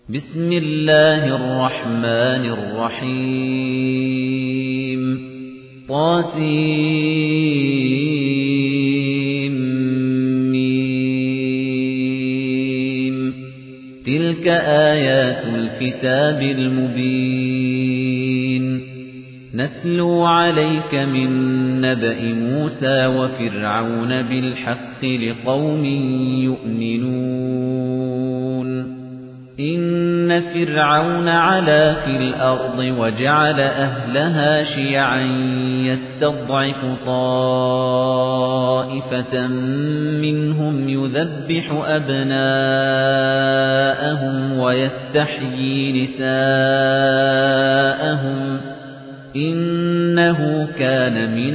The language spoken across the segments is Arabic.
بسم الله الرحمن الرحيم طاسيم تلك آيات الكتاب المبين نتلو عليك من نبأ موسى وفرعون بالحق لقوم يؤمنون إن فرعون علا في الأرض وجعل أهلها شيعا يستضعف طائفة منهم يذبح أبناءهم ويستحيي نساءهم إنه كان من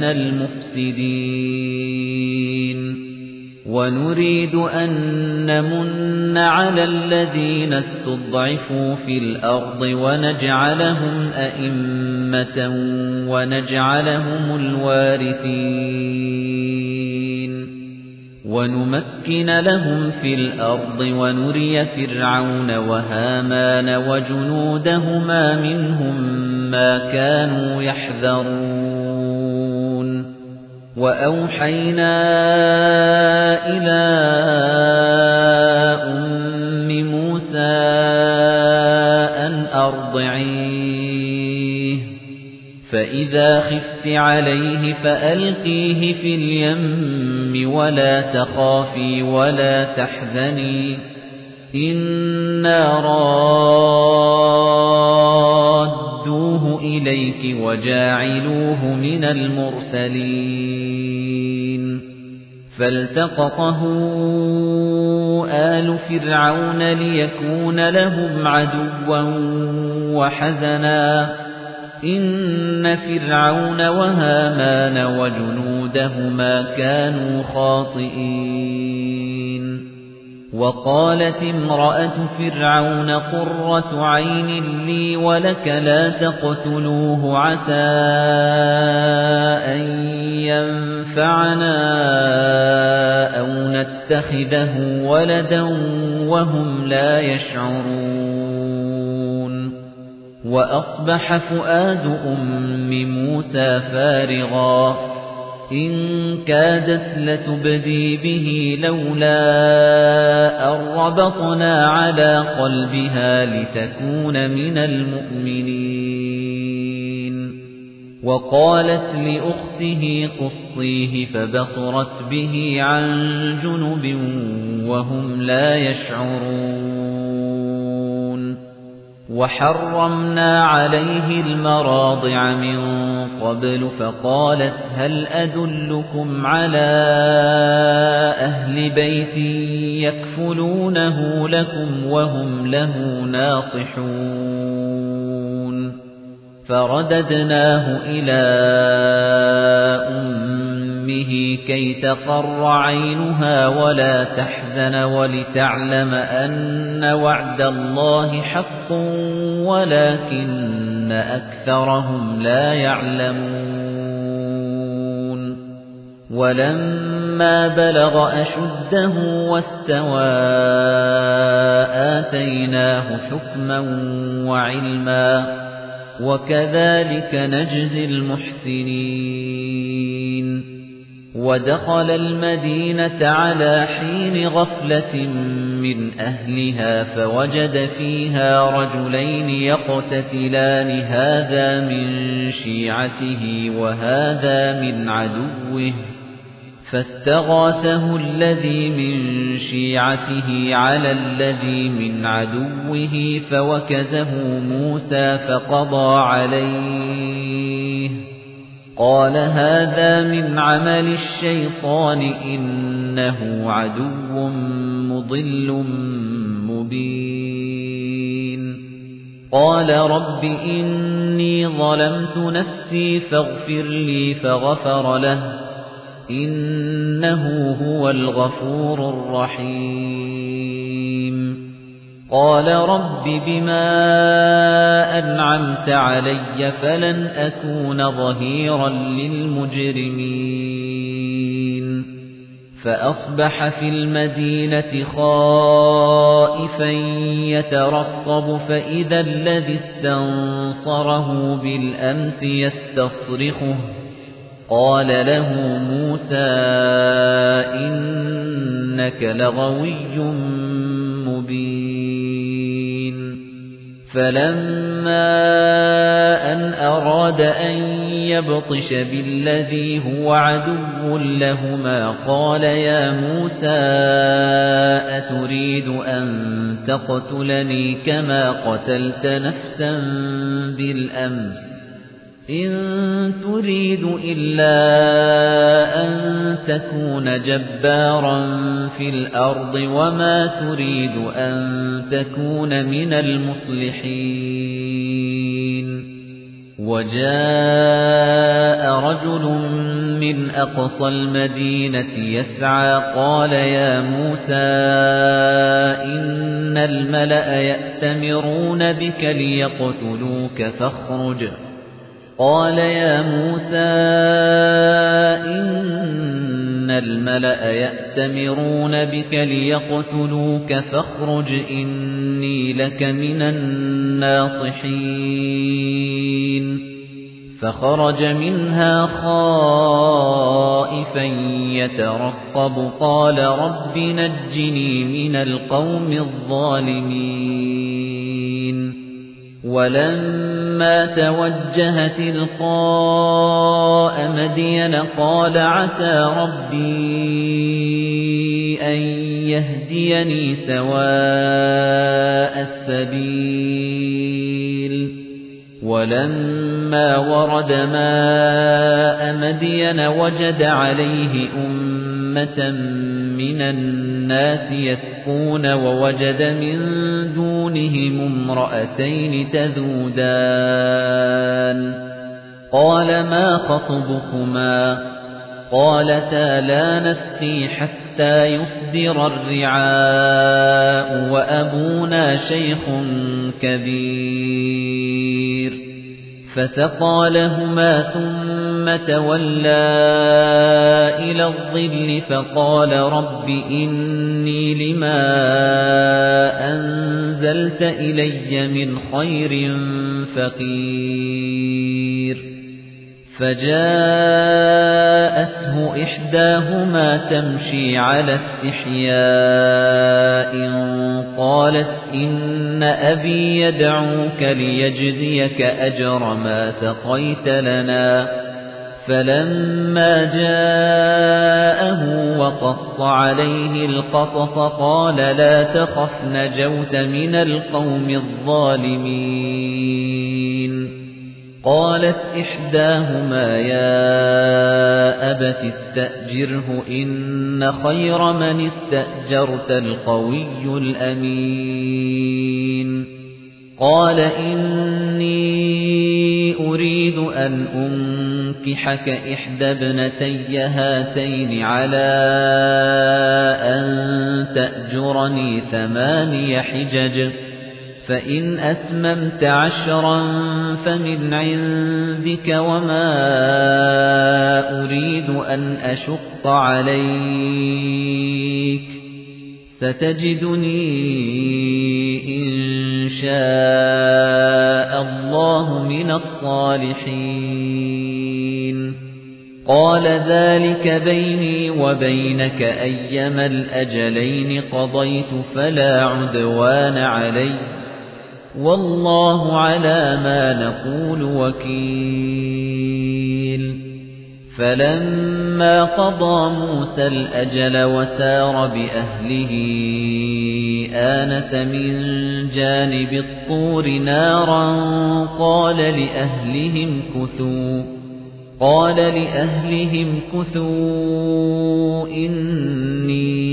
المفسدين ونريد أن نمن على الذين استضعفوا في الأرض ونجعلهم أئمة ونجعلهم الوارثين ونمكن لهم في الأرض ونري فرعون وهامان وجنودهما منهم ما كانوا يحذرون وأوحينا إلى أم موسى أن أرضعيه فإذا خفت عليه فألقيه في اليم ولا تخافي ولا تحزني إنا رادوه إليك وجاعلوه من المرسلين فالتقطه آل فرعون ليكون لهم عدوا وحزنا إن فرعون وهامان وجنودهما كانوا خاطئين وقالت امرأة فرعون قرة عين لي ولك لا تقتلوه عسى أن ينفعنا أو نتخذه ولدا وهم لا يشعرون وأصبح فؤاد أم موسى فارغا إن كادت لتبدي به لولا أن ربطنا على قلبها لتكون من المؤمنين وقالت لأخته قصيه فبصرت به عن جنب وهم لا يشعرون وحرمنا عليه المراضع من قبل فقالت هل أدلكم على أهل بيت يكفلونه لكم وهم له ناصحون فرددناه إلى أمه كي تقر عينها ولا تحزن ولتعلم أن وعد الله حق ولكن أكثرهم لا يعلمون ولما بلغ أشده واستوى آتيناه حكما وعلما وكذلك نجزي المحسنين ودخل المدينة على حين غفلة من أهلها فوجد فيها رجلين يقتتلان هذا من شيعته وهذا من عدوه فاستغاثه الذي من شيعته على الذي من عدوه فوكزه موسى فقضى عليه قال هذا من عمل الشيطان إنه عدو مضل مبين قال رب إني ظلمت نفسي فاغفر لي فغفر له إنه هو الغفور الرحيم قال رب بما أنعمت علي فلن أكون ظهيرا للمجرمين فأصبح في المدينة خائفا يترقب فإذا الذي استنصره بالأمس يستصرخه قال له موسى إنك لغوي مبين فلما أن أراد أن يبطش بالذي هو عدو لهما قال يا موسى أتريد أن تقتلني كما قتلت نفسا بالأمس إن تريد إلا أن تكون جبارا في الأرض وما تريد أن تكون من المصلحين وجاء رجل من أقصى المدينة يسعى قال يا موسى إن الملأ يأتمرون بك ليقتلوك فاخرج قال يا موسى إن الملأ يأتمرون بك ليقتلوك فاخرج إني لك من الناصحين فخرج منها خائفا يترقب قال رب نجني من القوم الظالمين ولما توجه تلقاء مدين قال عسى ربي أن يهديني سواء السبيل ولما ورد ماء مدين وجد عليه أمة من الناس يسقون ووجد من دونهم امرأتين تذودان قال ما خطبكما قالتا لا نسقي حتى يصدر الرعاء وأبونا شيخ كبير فسقى لهما ثم تولى إلى الظل فقال رب إني لما أنزلت إلي من خير فقير فجاءته إحداهما تمشي على استحياء قالت إن أبي يدعوك ليجزيك أجر ما سقيت لنا فلما جاءه وقص عليه القصص قال لا تخف نجوت من القوم الظالمين قالت إحداهما يا أبت استأجره إن خير من استأجرت القوي الأمين قال إني أريد أن أنكحك إحدى ابنتي هاتين على أن تأجرني 8 حجج فإن أتممت 10 فمن عندك وما أريد أن أشق عليك ستجدني إن شاء الله من الصالحين قال ذلك بيني وبينك أيما الأجلين قضيت فلا عدوان علي والله على ما نقول وكيل فلما قضى موسى الأجل وسار بأهله آنس من جانب الطور نارا قال لأهلهم كثوا إني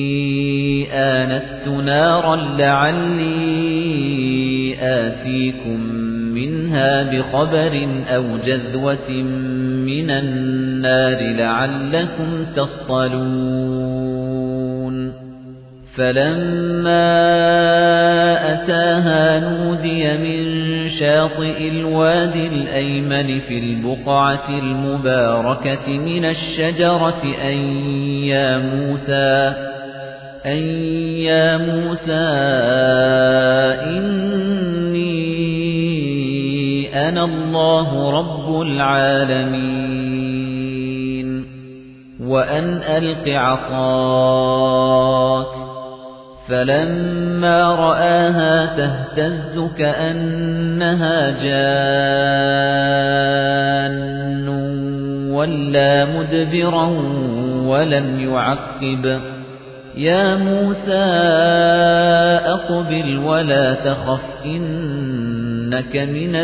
آنست نارا لعلي آتيكم منها بخبر أو جذوة من النار لعلكم تصطلون فَلَمَّا أَتَاهَا نُودِيَ مِن شَاطِئِ الْوَادِ الْأَيْمَنِ فِي الْبُقْعَةِ الْمُبَارَكَةِ مِنَ الشَّجَرَةِ أَن يَا مُوسَىٰ إِنِّي أَنَا اللَّهُ رَبُّ الْعَالَمِينَ وَأَنْ أَلْقِ عَصَاكَ فَلَمَّا رَآهَا تَهْتَزُّ كَأَنَّهَا جَانٌّ وَلَّىٰ مُدْبِرًا وَلَمْ يُعَقِّبْ يَا مُوسَىٰ أَقْبِلْ وَلَا تَخَفْ إِنَّكَ مِنَ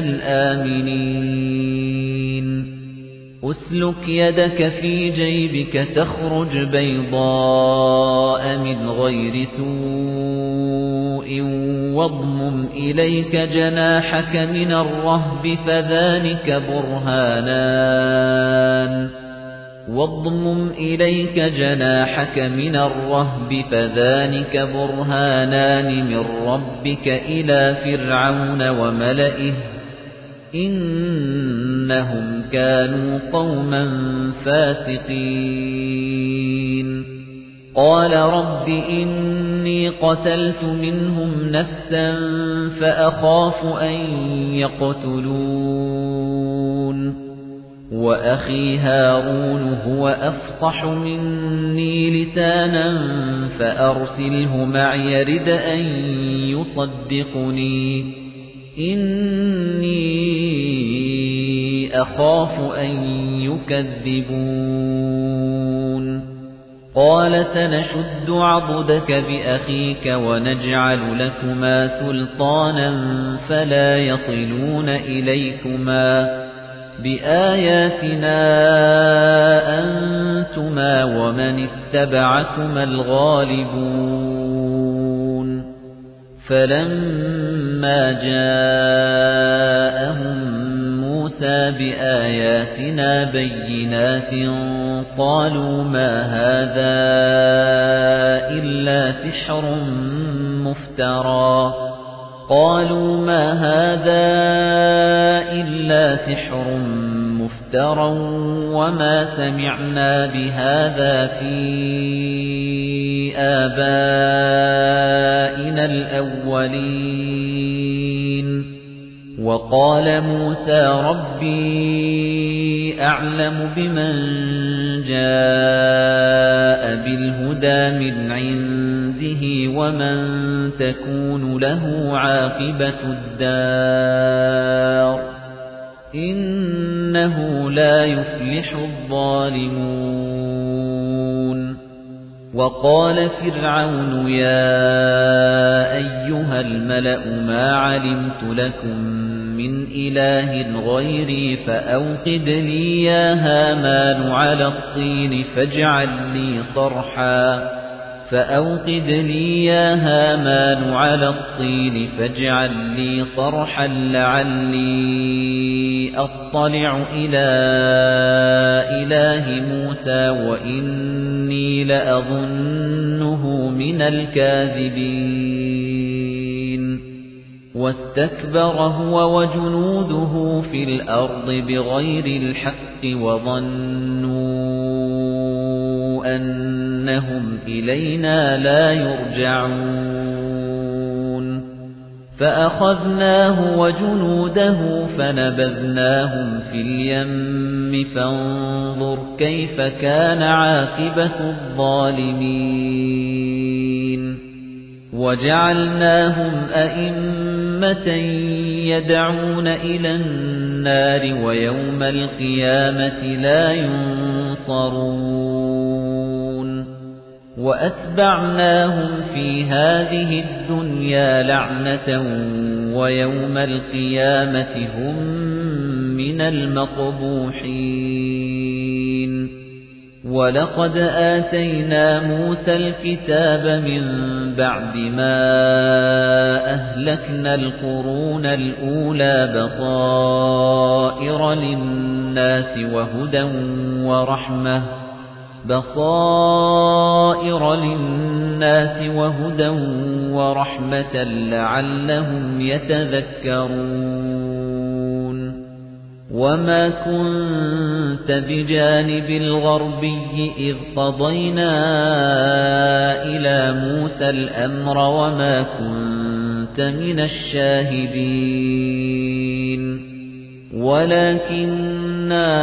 الْآمِنِينَ أُسْلُكْ يَدَكَ في جيبك تخرج بيضاء من غير سوء واضمم إليك جناحك من الرهب فذلك برهانان من ربك إلى فرعون وملئه إنهم كانوا قوما فاسقين قال رب إني قتلت منهم نفسا فأخاف أن يقتلون وأخي هارون هو أفصح مني لسانا فأرسله معي يرد أن يصدقني إني أخاف أن يكذبون قال سنشد عضدك بأخيك ونجعل لكما سلطانا فلا يصلون إليكما بآياتنا أنتما ومن اتبعكما الغالبون فلما جاءهم موسى بآياتنا بينات قالوا ما هذا إلا سحر مفترى وما سمعنا بهذا في آبائنا الأولين وقال موسى ربي أعلم بمن جاء بالهدى من عنده ومن تكون له عاقبة الدار إنه لا يفلح الظالمون وقال فرعون يا أيها الملأ ما علمت لكم من إله غيري فأوقد لي يا هامان على الطين فاجعل لي صرحا لعلي أطلع إلى إله موسى وإني لأظنه من الكاذبين واستكبر هو وجنوده في الأرض بغير الحق وظنوا أنهم إلينا لا يرجعون فأخذناه وجنوده فنبذناهم في اليم فانظر كيف كان عاقبة الظالمين وجعلناهم أئمة يدعون إلى النار ويوم القيامة لا ينصرون وأتبعناهم في هذه الدنيا لعنة ويوم القيامة هم من المقبوحين وَلَقَدْ آتَيْنَا مُوسَى الْكِتَابَ مِنْ بَعْدِ مَا أَهْلَكْنَا الْقُرُونَ الْأُولَى بَصَائِرَ لِلنَّاسِ وَهُدًى بَصَائِرَ لِلنَّاسِ وَهُدًى وَرَحْمَةً لَّعَلَّهُمْ يَتَذَكَّرُونَ وَمَا كُنتَ بِجَانِبِ الْغَرْبِيِّ إِذْ قَضَيْنَا إِلَى مُوسَى الْأَمْرَ وَمَا كُنتَ مِنَ الشَّاهِدِينَ وَلَكِنَّا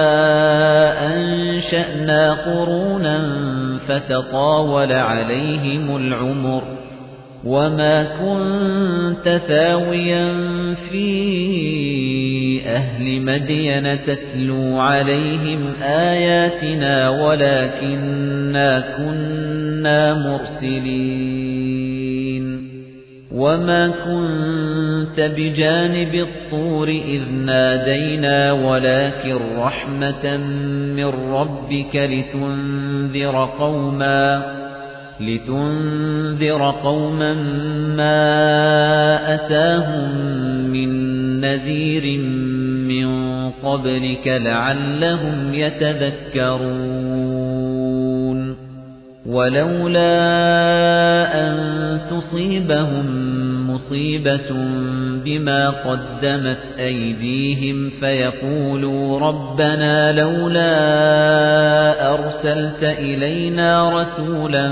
أَنشَأْنَا قُرُونًا فَتَطَاوَلَ عَلَيْهِمُ الْعُمُرُ وَمَا كُنتَ ثَاوِيًا فِي أَهْلِ مَدْيَنَ تَتْلُو عَلَيْهِمْ آيَاتِنَا وَلَكِنَّا كُنَّا مُرْسِلِينَ وَمَا كُنتَ بِجَانِبِ الطُّورِ إِذْ نَادَيْنَا وَلَكِن رَّحْمَةً مِّن رَّبِّكَ لِتُنذِرَ قَوْمًا مَّا أَتَاهُم مِّن نَّذِيرٍ مِّن قَبْلِكَ لَعَلَّهُمْ يَتَذَكَّرُونَ وَلَوْلَا أَن تُصِيبَهُم مُّصِيبَةٌ بِمَا قَدَّمَتْ أَيْدِيهِمْ فَيَقُولُوا رَبَّنَا لَوْلَا أَرْسَلْتَ إِلَيْنَا رَسُولًا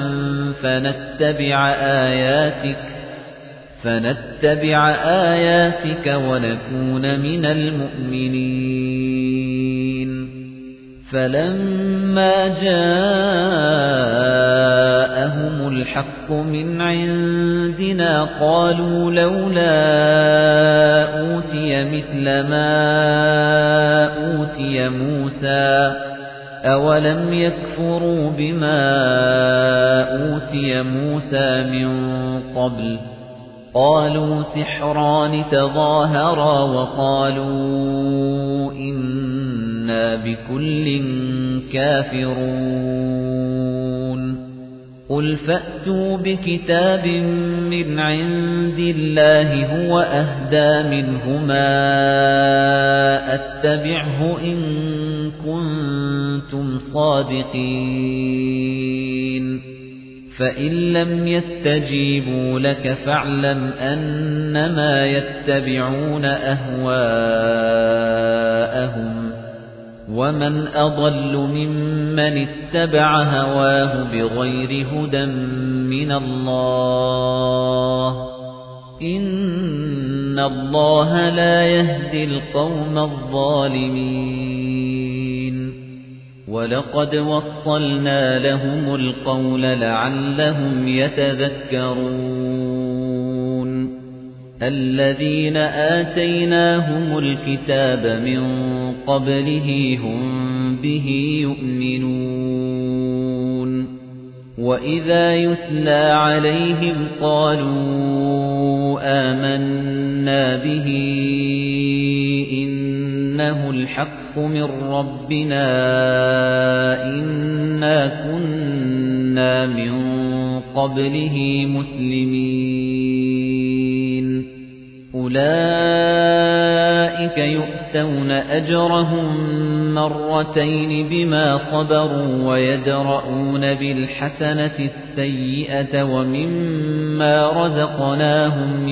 فَنَتَّبِعَ آيَاتِكَ وَنَكُونَ مِنَ الْمُؤْمِنِينَ فَلَمَّا جَاءَهُمُ الْحَقُّ مِنْ عِندِنَا قَالُوا لَوْلَا أُوتِيَ مِثْلَ مَا أُوتِيَ مُوسَى أَوَلَمْ يَكْفُرُوا بِمَا أُوتِيَ مُوسَى مِنْ قَبْلُ قَالُوا سِحْرَانِ تَظَاهَرَا وَقَالُوا إِنَّا بِكُلٍّ كَافِرُونَ قُلْ فَأْتُوا بِكِتَابٍ مِّنْ عِندِ اللَّهِ هُوَ أَهْدَىٰ مِنْهُمَا أَتَّبِعْهُ إِن كُنتُمْ صَادِقِينَ فَإِن لَّمْ يَسْتَجِيبُوا لَكَ فَاعْلَمْ أَنَّمَا يَتَّبِعُونَ أَهْوَاءَهُمْ وَمَنْ أَضَلُّ مِمَّنِ اتَّبَعَ هَوَاهُ بِغَيْرِ هُدًى مِّنَ اللَّهِ إِنَّ اللَّهَ لَا يَهْدِي الْقَوْمَ الظَّالِمِينَ وَلَقَدْ وَصَّلْنَا لَهُمُ الْقَوْلَ لَعَلَّهُمْ يَتَذَكَّرُونَ الَّذِينَ آتَيْنَاهُمُ الْكِتَابَ مِنْ قَبْلِهِ هُمْ بِهِ يُؤْمِنُونَ وَإِذَا يُتْلَى عَلَيْهِمْ قَالُوا آمَنَّا بِهِ إِنَّهُ الْحَقُّ مِنْ رَبِّنَا إِنَّا كُنَّا مِنْ قَبْلِهِ مُسْلِمِينَ أُولَئِكَ يُؤْتَوْنَ أَجْرَهُم مَّرَّتَيْنِ بِمَا صَبَرُوا وَيَدْرَءُونَ بِالْحَسَنَةِ السَّيِّئَةَ وَمِمَّا رَزَقْنَاهُمْ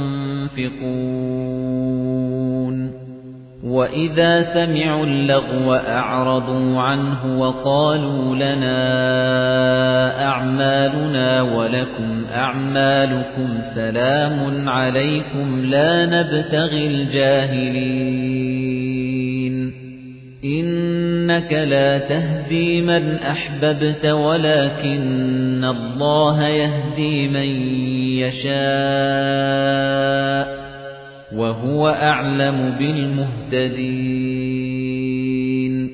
يُنفِقُونَ وَإِذَا سَمِعُوا اللَّغْوَ أَعْرَضُوا عَنْهُ وَقَالُوا لَنَا أَعْمَالُنَا وَلَكُمْ أَعْمَالُكُمْ سَلَامٌ عَلَيْكُمْ لَا نَبْتَغِي الْجَاهِلِينَ إِنَّكَ لَا تَهْدِي مَنْ أَحْبَبْتَ وَلَكِنَّ اللَّهَ يَهْدِي مَن يَشَاءُ وَهُوَ أَعْلَمُ بِالْمُهْتَدِينَ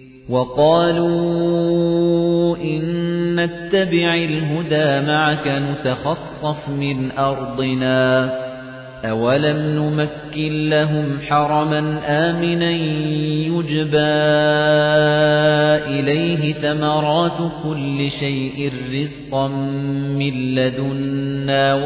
وَقَالُوا إِن نَّتَّبِعِ الْهُدَىٰ مَعَكَ نُتَخَطَّفْ مِنْ أَرْضِنَا أَوَلَمْ نُمَكِّن لَّهُمْ حَرَمًا آمِنًا يُجْبَىٰ إِلَيْهِ ثَمَرَاتُ كُلِّ شَيْءٍ رِّزْقًا مِّن لَّدُنَّا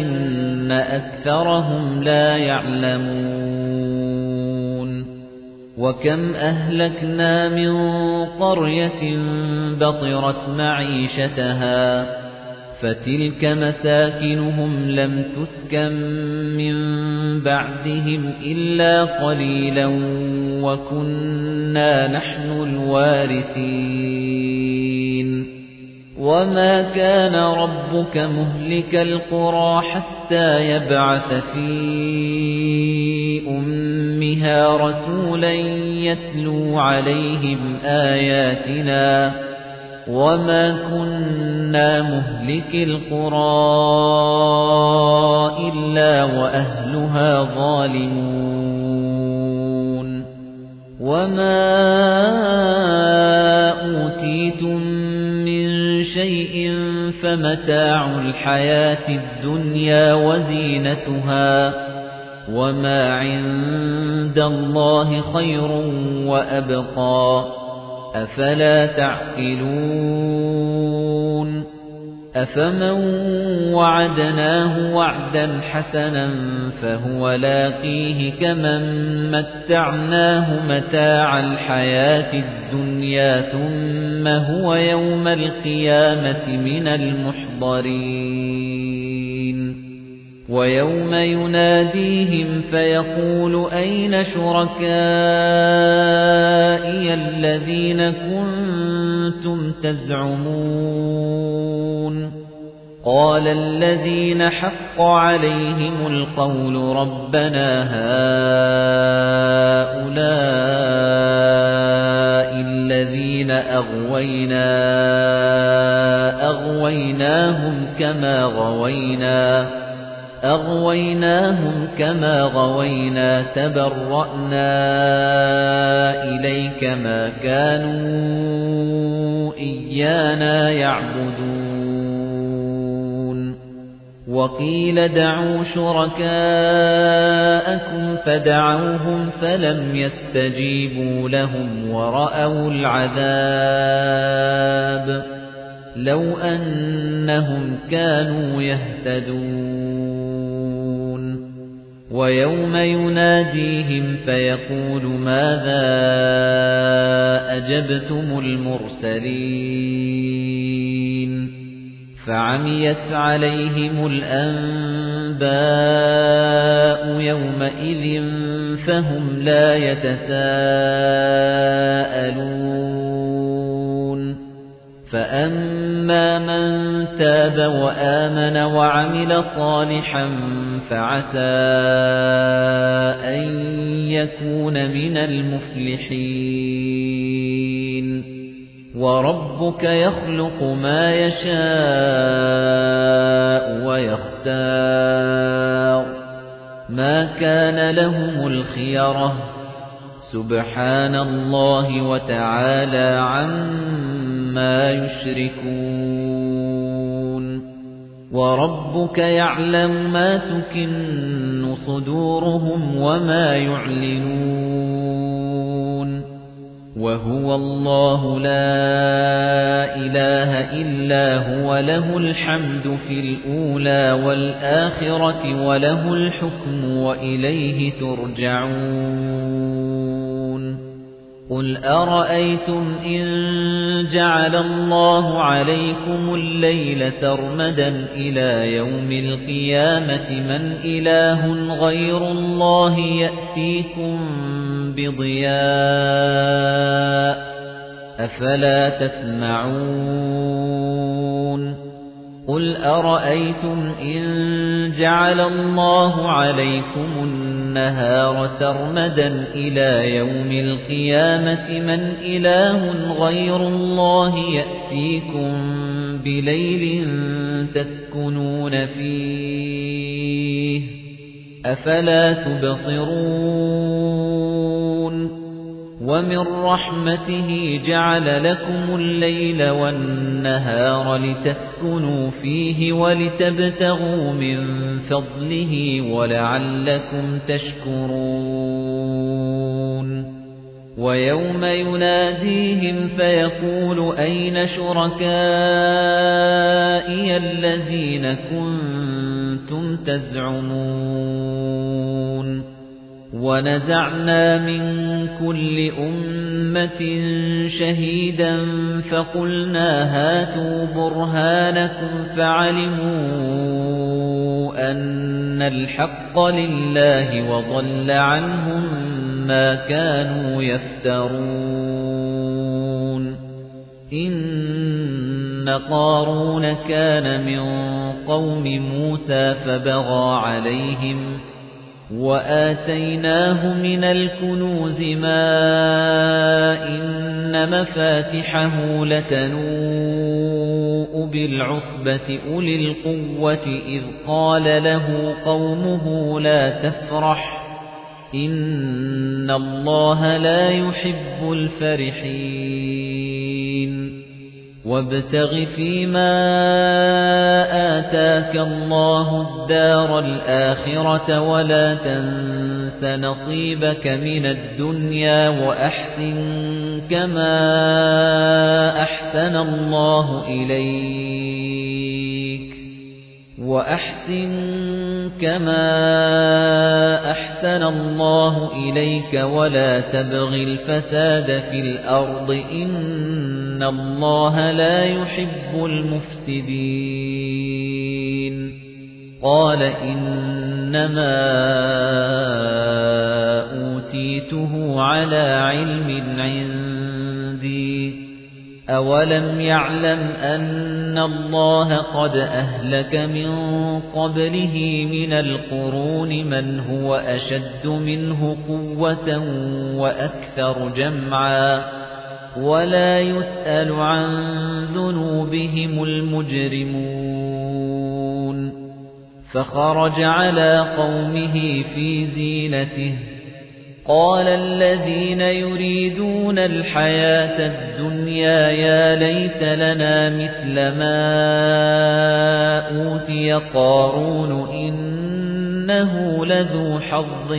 وَلَكِنَّ أَكْثَرَهُمْ لَا يَعْلَمُونَ وَكَمْ أَهْلَكْنَا مِنْ قَرْيَةٍ بَطِرَتْ مَعِيشَتَهَا فَتِلْكَ مَسَاكِنُهُمْ لَمْ تُسْكَنْ مِنْ بَعْدِهِمْ إِلَّا قَلِيلًا وَكُنَّا نَحْنُ الْوَارِثِينَ وَمَا كَانَ رَبُّكَ مُهْلِكَ الْقُرَى حَتَّى يَبْعَثَ فِي أُمِّهَا رَسُولًا يَتْلُو عَلَيْهِمْ آيَاتِنَا وَمَا كُنَّا مُهْلِكِي الْقُرَى إِلَّا وَأَهْلُهَا ظَالِمُونَ وَمَا أُوتِيتُم مِّن شَيْءٍ فَمَتَاعُ الْحَيَاةِ الدُّنْيَا وَزِينَتُهَا وَمَا عِندَ اللَّهِ خَيْرٌ وَأَبْقَى أَفَلَا تَعْقِلُونَ أَفَمَن وَعَدْنَاهُ وَعْدًا حَسَنًا فَهُوَ لَاقِيهِ كَمَن مَّتَّعْنَاهُ مَتَاعَ الْحَيَاةِ الدُّنْيَا ثُمَّ هُوَ يَوْمَ الْقِيَامَةِ مِنَ الْمُحْضَرِينَ وَيَوْمَ يُنَادِيهِمْ فَيَقُولُ أَيْنَ شُرَكَائِيَ الَّذِينَ كُنتُمْ تَزْعُمُونَ قَالَ الَّذِينَ حَقَّ عَلَيْهِمُ الْقَوْلُ رَبَّنَا هَؤُلَاءِ الَّذِينَ أَغْوَيْنَاهُمْ كَمَا غَوَيْنَا تَبَرَّأْنَا إِلَيْكَ مَا كَانُوا إِيَّانَا يَعْبُدُونَ وَقِيلَ ادْعُوا شُرَكَاءَكُمْ فَدَعَوْهُمْ فَلَمْ يَسْتَجِيبُوا لَهُمْ وَرَأَوُا الْعَذَابَ لَوْ أَنَّهُمْ كَانُوا يَهْتَدُونَ وَيَوْمَ يُنَادِيهِمْ فَيَقُولُ مَاذَا أَجَبْتُمُ الْمُرْسَلِينَ فَعَمِيَتْ عَلَيْهِمُ الْأَنبَاءُ يَوْمَئِذٍ فَهُمْ لَا يَتَسَاءَلُونَ فَأَمَّا مَن تَابَ وَآمَنَ وَعَمِلَ صَالِحًا فَعَسَىٰ أَن يَكُونَ مِنَ الْمُفْلِحِينَ وَرَبُّكَ يَخْلُقُ مَا يَشَاءُ وَيَخْتَارُ مَا كَانَ لَهُمُ الْخِيَرَةُ سُبْحَانَ اللَّهِ وَتَعَالَى عَمَّا يُشْرِكُونَ وَرَبُّكَ يَعْلَمُ مَا تُكِنُّ صُدُورُهُمْ وَمَا يُعْلِنُونَ وَهُوَ اللَّهُ لَا إِلَٰهَ إِلَّا هُوَ لَهُ الْحَمْدُ فِي الْأُولَى وَالْآخِرَةِ وَلَهُ الْحُكْمُ وَإِلَيْهِ تُرْجَعُونَ قُلْ أَرَأَيْتُمْ إِن جَعَلَ اللَّهُ عَلَيْكُمُ اللَّيْلَ سَرْمَدًا إِلَى يَوْمِ الْقِيَامَةِ مَنْ إِلَٰهٌ غَيْرُ اللَّهِ يَأْتِيكُم بِضِيَاءٍ أَفَلَا تَسْمَعُونَ قُلْ أَرَأَيْتُمْ إِن جَعَلَ اللَّهُ عَلَيْكُمُ النَّهَارَ سَرْمَدًا إِلَى يَوْمِ الْقِيَامَةِ مَنْ إِلَٰهٌ غَيْرُ اللَّهِ يَأْتِيكُم بِلَيْلٍ تَسْكُنُونَ فِيهِ أَفَلَا تُبْصِرُونَ وَمِن رَّحْمَتِهِ جَعَلَ لَكُمُ اللَّيْلَ وَالنَّهَارَ لِتَسْكُنُوا فِيهِ وَلِتَبْتَغُوا مِن فَضْلِهِ وَلَعَلَّكُمْ تَشْكُرُونَ وَيَوْمَ يُنَادِيهِمْ فَيَقُولُ أَيْنَ شُرَكَائِيَ الَّذِينَ كُنتُمْ تَزْعُمُونَ وَنَزَعْنَا مِن كُلِّ أُمَّةٍ شَهِيدًا فَقُلْنَا هَاتُوا بُرْهَانَكُمْ فَعَلِمُوا أَنَّ الْحَقَّ لِلَّهِ وَضَلَّ عَنْهُم مَّا كَانُوا يَفْتَرُونَ إِنَّ قَارُونَ كَانَ مِن قَوْمِ مُوسَىٰ فَبَغَىٰ عَلَيْهِمْ وَآتَيْنَاهُ مِنَ الْكُنُوزِ مَا إِنَّ مَفَاتِحَهُ لَتَنُوءُ بِالْعُصْبَةِ أُولِي الْقُوَّةِ إِذْ قَالَ لَهُ قَوْمُهُ لَا تَفْرَحْ إِنَّ اللَّهَ لَا يُحِبُّ الْفَرِحِينَ وَابْتَغِ فِيمَا آتَاكَ اللَّهُ الدَّارَ الْآخِرَةَ وَلَا تَنسَ نَصِيبَكَ مِنَ الدُّنْيَا وَأَحْسِن كَمَا أَحْسَنَ اللَّهُ إِلَيْكَ وَلَا تَبْغِ الْفَسَادَ فِي الْأَرْضِ إِنَّ اللَّهَ لَا يُحِبُّ الْمُفْسِدِينَ قَالَ إِنَّمَا أُوتِيتُهُ عَلَى عِلْمٍ عِندِي أَوَلَمْ يَعْلَمْ أَنَّ اللَّهَ قَدْ أَهْلَكَ مِن قَبْلِهِ مِنَ الْقُرُونِ مَنْ هُوَ أَشَدُّ مِنْهُ قُوَّةً وَأَكْثَرُ جَمْعًا وَلَا يُسْأَلُ عَن ذُنُوبِهِمُ الْمُجْرِمُونَ فَخَرَجَ عَلَى قَوْمِهِ فِي زِينَتِهِ قَالَ الَّذِينَ يُرِيدُونَ الْحَيَاةَ الدُّنْيَا يَا لَيْتَ لَنَا مِثْلَ مَا أُوتِيَ قَارُونُ إِنَّهُ لَذُو حَظٍّ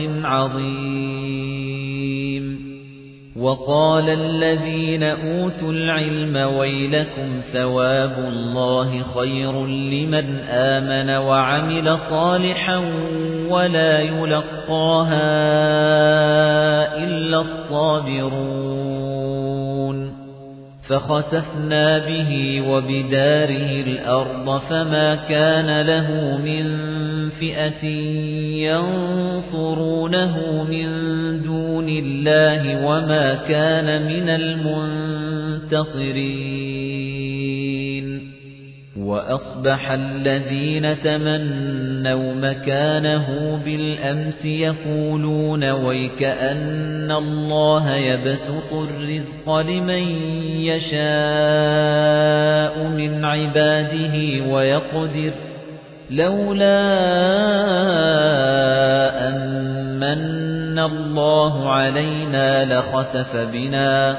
عَظِيمٍ وَقَالَ الَّذِينَ أُوتُوا الْعِلْمَ وَيْلَكُمْ ثَوَابُ اللَّهِ خَيْرٌ لِّمَنْ آمَنَ وَعَمِلَ صَالِحًا وَلَا يُلَقَّاهَا إِلَّا الصَّابِرُونَ فَخَسَفْنَا بِهِ وَبِدَارِهِ الْأَرْضَ فَمَا كَانَ لَهُ مِن فِئَةٍ يَنصُرُونَهُ مِن دُونِ اللَّهِ وَمَا كَانَ مِنَ الْمُنتَصِرِينَ وَأَصْبَحَ الَّذِينَ تَمَنَّوْا مَكَانَهُ بِالْأَمْسِ يَقُولُونَ وَيْكَأَنَّ اللَّهَ يَبْسُطُ الرِّزْقَ لِمَن يَشَاءُ مِنْ عِبَادِهِ وَيَقْدِرُ لَوْلَا أَن مَّنَّ اللَّهُ عَلَيْنَا لَخَسَفَ بِنَا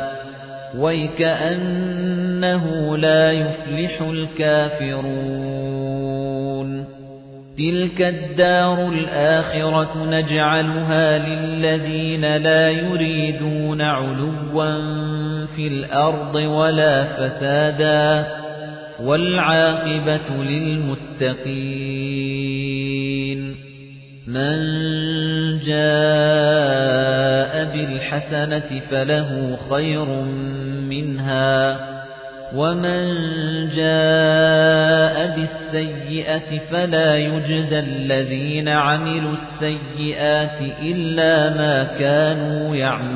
وَيْكَأَنَّهُ لَا يُفْلِحُ الْكَافِرُونَ تِلْكَ الدَّارُ الْآخِرَةُ نَجْعَلُهَا لِلَّذِينَ لَا يُرِيدُونَ عُلُوًّا فِي الْأَرْضِ وَلَا فَسَادًا وَالْعَاقِبَةُ لِلْمُتَّقِينَ مَنْ جَاءَ بِالْحَسَنَةِ فَلَهُ خَيْرٌ مِنْهَا وَمَنْ جَاءَ بِالسَّيِّئَةِ فَلَا يُجْزَى الَّذِينَ عَمِلُوا السَّيِّئَاتِ إِلَّا مَا كَانُوا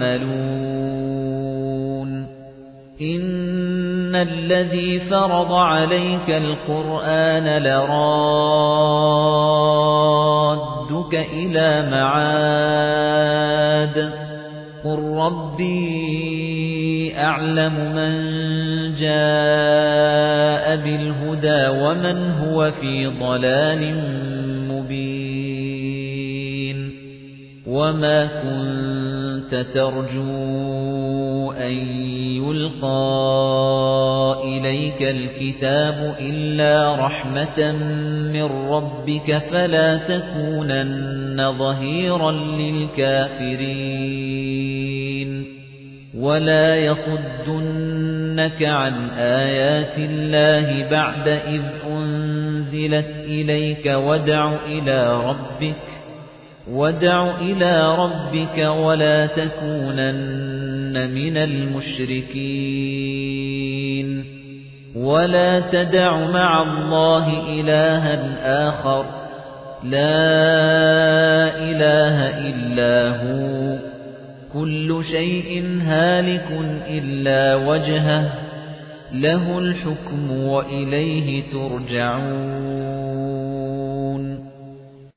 يَعْمَلُونَ إِنَّ الَّذِي فَرَضَ عَلَيْكَ الْقُرْآنَ لَرَادُّكَ إِلَى مَعَادٍ قُل رَّبِّي أَعْلَمُ مَن جَاءَ بِالْهُدَى وَمَنْ هُوَ في ضَلَالٍ مُبِينٍ وَمَا كُنتَ تَرْجُو أَن يُلْقَى إِلَيْكَ الْكِتَابُ إِلَّا رَحْمَةً مِّن رَّبِّكَ فَلَا تَكُونَنَّ ظَهِيرًا لِّلْكَافِرِينَ وَلَا يَصُدُّنَّكَ عَن آيَاتِ اللَّهِ بَعْدَ إِذْ أُنزِلَتْ إِلَيْكَ وَادْعُ إِلَى رَبِّكَ وادع إلى ربك ولا تكونن من المشركين ولا تدع مع الله إلها آخر لا إله إلا هو كل شيء هالك إلا وجهه له الحكم وإليه ترجعون